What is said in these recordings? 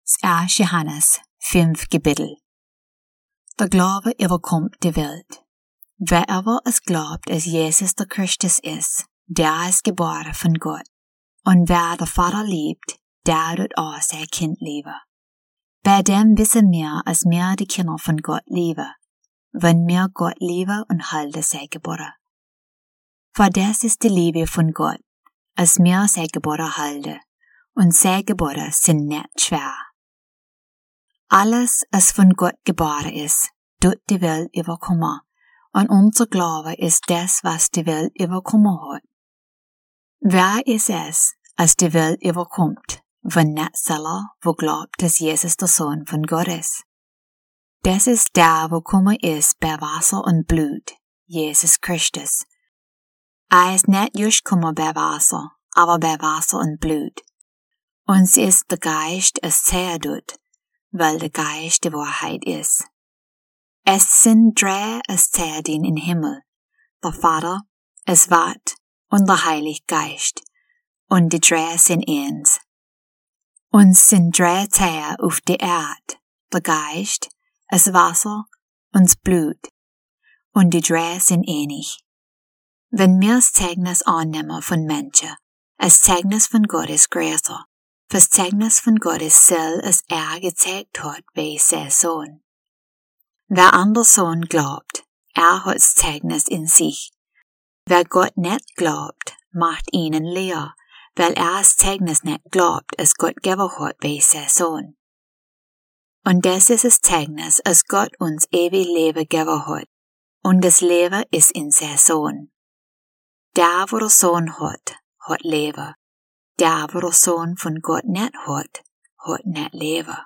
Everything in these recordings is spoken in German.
Johannes 5 Kapitel. Der Glaube überkommt die Welt. Wer aber es glaubt, dass Jesus der Christus ist, der ist geboren von Gott. Und wer der Vater liebt, der tut auch sein Kind lieben. Bei dem wissen wir, als wir die Kinder von Gott lieben, wenn wir Gott lieben und halten sein Gebote. For das ist die Liebe von Gott, als wir sein Gebote halten, und sein Gebote sind nicht schwer. Alles, was von Gott geboren ist, tut die Welt überkommen, und unser Glaube ist das, was die Welt überkommen hat. Wer ist es, als die Welt überkommt, wenn nicht selber, wo glaubt, dass Jesus der Sohn von Gott ist? Das ist der, wo gekommen ist bei Wasser und Blut, Jesus Christus. Ist nicht just gekommen bei Wasser, aber bei Wasser und Blut. Und es ist der Geist, es zählt tut, weil der Geist die Wahrheit ist. Es sind drei, es zählt in Himmel, der Vater, es Wort und der Heilige Geist, und die drei sind eins. Und es sind drei Tiere auf der Erde, der Geist, es Wasser und das Blut, und die drei sind ähnlich. Wenn wir das Zeugnis annehmen von Menschen, das Zeugnis von Gott ist größer, das Zeugnis von Gott ist es gezeigt hat bei sein Sohn. Wer an der Sohn glaubt, hat das Zeugnis in sich. Wer Gott nicht glaubt, macht ihnen leer, weil das Zeugnis nicht glaubt, es Gott gegeben hat bei sein Sohn. Und das ist das Zeugnis, als Gott uns ewig Leben gegeben hat, und das Leben ist in sein Sohn. Der, wo der Sohn hat Leben. Der, wo der Sohn von Gott nicht hat nicht Leben.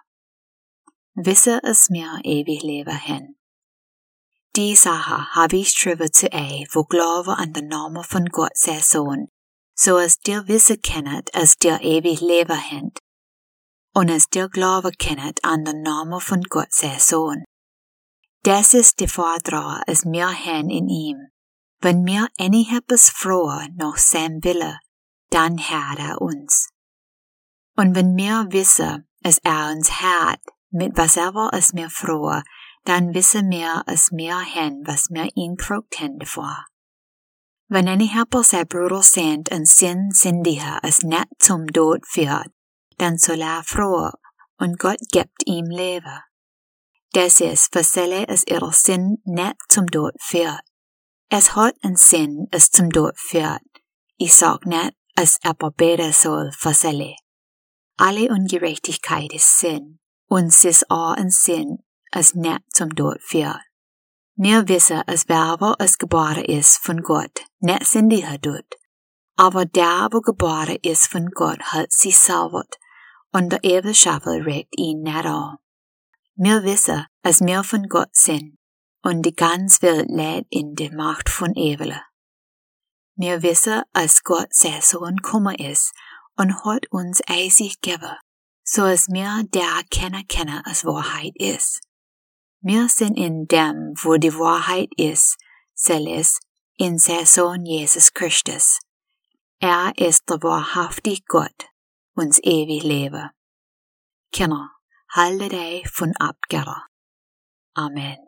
Wisse es mir ewig Leben hin. Die Sache habe ich schrieben zu euch, wo Glaube an den Namen von Gott sein Sohn, so als dir wisse kennet, als dir ewig Leben hin. Und als dir Glaube kennet an den Namen von Gott sein Sohn. Das ist die Vordrage, als mir hin in ihm. Wenn mir etwas frohe nach seinem Wille, dann hört uns. Und wenn wir wissen, es uns hört, mit whatever es mir frohe, dann wissen wir es mir hin, was mir ihn gefragt haben davor. Wenn etwas sein Bruder sind und sündiger es nicht zum Tod führt, dann soll frohe, und Gott gibt ihm Leben. Das ist, was es ihrer Sinn nicht zum Tod führt. Es hat einen Sinn, es zum Tod führt. Ich sag nicht, es aber beten soll für Selle. Alle Ungerechtigkeit ist Sinn, und es ist auch ein Sinn, es nicht zum Tod führt. Wir wissen, es Werber, es geboren ist von Gott, nicht sündiger tut. Aber der, wo geboren ist von Gott, hat sich selber, und der ewige Schöpfer regt ihn nicht an. Wir wissen, es wir von Gott sind, und die ganze Welt lebt in der Macht von Evele. Wir wissen, als Gott sein Sohn gekommen ist und hat uns eisig gegeben, so als wir der kennen, als Wahrheit ist. Wir sind in dem, wo die Wahrheit ist, selbst in sein Sohn Jesus Christus. Ist der wahrhaftige Gott, uns ewig Leben. Kinder, halte dich von Abgötter. Amen.